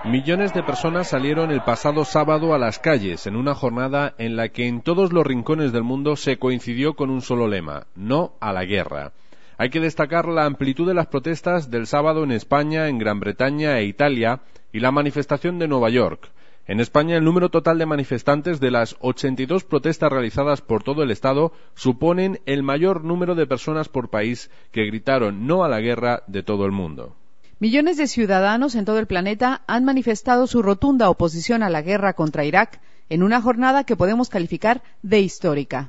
Millones de personas salieron el pasado sábado a las calles en una jornada en la que en todos los rincones del mundo se coincidió con un solo lema: no a la guerra. Hay que destacar la amplitud de las protestas del sábado en España, en Gran Bretaña e Italia y la manifestación de Nueva York. En España, el número total de manifestantes de las 82 protestas realizadas por todo el Estado suponen el mayor número de personas por país que gritaron no a la guerra de todo el mundo. Millones de ciudadanos en todo el planeta han manifestado su rotunda oposición a la guerra contra Irak en una jornada que podemos calificar de histórica.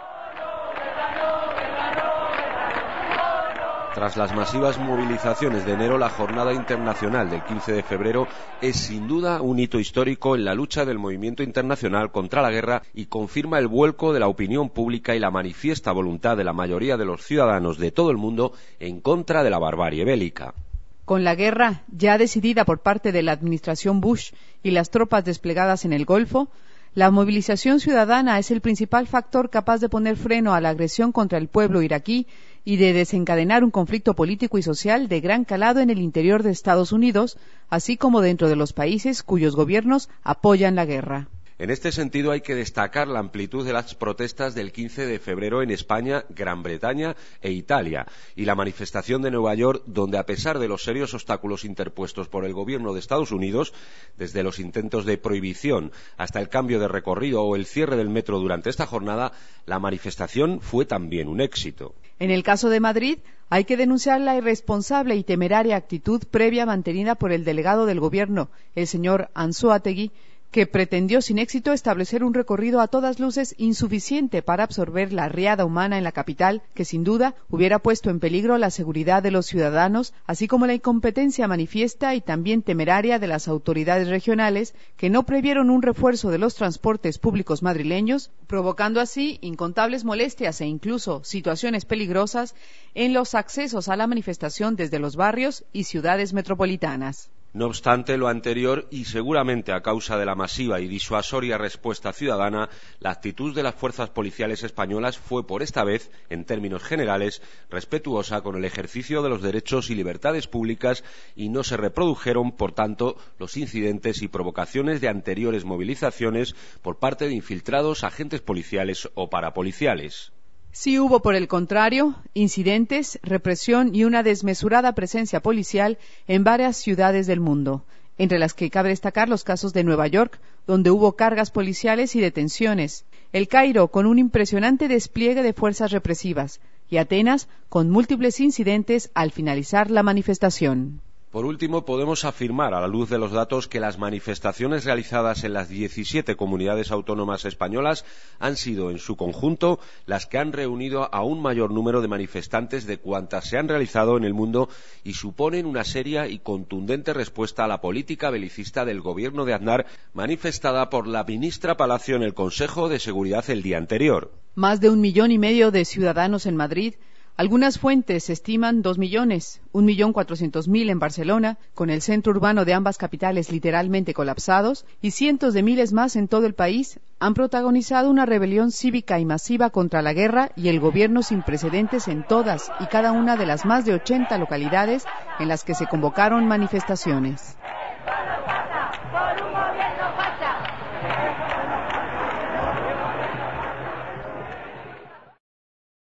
Tras las masivas movilizaciones de enero, la Jornada Internacional del 15 de febrero es sin duda un hito histórico en la lucha del movimiento internacional contra la guerra y confirma el vuelco de la opinión pública y la manifiesta voluntad de la mayoría de los ciudadanos de todo el mundo en contra de la barbarie bélica. Con la guerra ya decidida por parte de la administración Bush y las tropas desplegadas en el Golfo, la movilización ciudadana es el principal factor capaz de poner freno a la agresión contra el pueblo iraquí y de desencadenar un conflicto político y social de gran calado en el interior de Estados Unidos, así como dentro de los países cuyos gobiernos apoyan la guerra. En este sentido, hay que destacar la amplitud de las protestas del 15 de febrero en España, Gran Bretaña e Italia, y la manifestación de Nueva York, donde, a pesar de los serios obstáculos interpuestos por el gobierno de Estados Unidos, desde los intentos de prohibición hasta el cambio de recorrido o el cierre del metro durante esta jornada, la manifestación fue también un éxito. En el caso de Madrid, hay que denunciar la irresponsable y temeraria actitud previa mantenida por el delegado del gobierno, el señor Anzoátegui, que pretendió sin éxito establecer un recorrido a todas luces insuficiente para absorber la riada humana en la capital, que sin duda hubiera puesto en peligro la seguridad de los ciudadanos, así como la incompetencia manifiesta y también temeraria de las autoridades regionales, que no previeron un refuerzo de los transportes públicos madrileños, provocando así incontables molestias e incluso situaciones peligrosas en los accesos a la manifestación desde los barrios y ciudades metropolitanas. No obstante lo anterior, y seguramente a causa de la masiva y disuasoria respuesta ciudadana, la actitud de las fuerzas policiales españolas fue por esta vez, en términos generales, respetuosa con el ejercicio de los derechos y libertades públicas y no se reprodujeron, por tanto, los incidentes y provocaciones de anteriores movilizaciones por parte de infiltrados, agentes policiales o parapoliciales. Sí hubo, por el contrario, incidentes, represión y una desmesurada presencia policial en varias ciudades del mundo, entre las que cabe destacar los casos de Nueva York, donde hubo cargas policiales y detenciones, El Cairo, con un impresionante despliegue de fuerzas represivas, y Atenas, con múltiples incidentes al finalizar la manifestación. Por último, podemos afirmar, a la luz de los datos, que las manifestaciones realizadas en las 17 comunidades autónomas españolas han sido, en su conjunto, las que han reunido a un mayor número de manifestantes de cuantas se han realizado en el mundo y suponen una seria y contundente respuesta a la política belicista del gobierno de Aznar, manifestada por la ministra Palacio en el Consejo de Seguridad el día anterior. Más de 1,5 millones de ciudadanos en Madrid. Algunas fuentes estiman 2 millones, 1.400.000 en Barcelona, con el centro urbano de ambas capitales literalmente colapsados, y cientos de miles más en todo el país, han protagonizado una rebelión cívica y masiva contra la guerra y el gobierno sin precedentes en todas y cada una de las más de 80 localidades en las que se convocaron manifestaciones.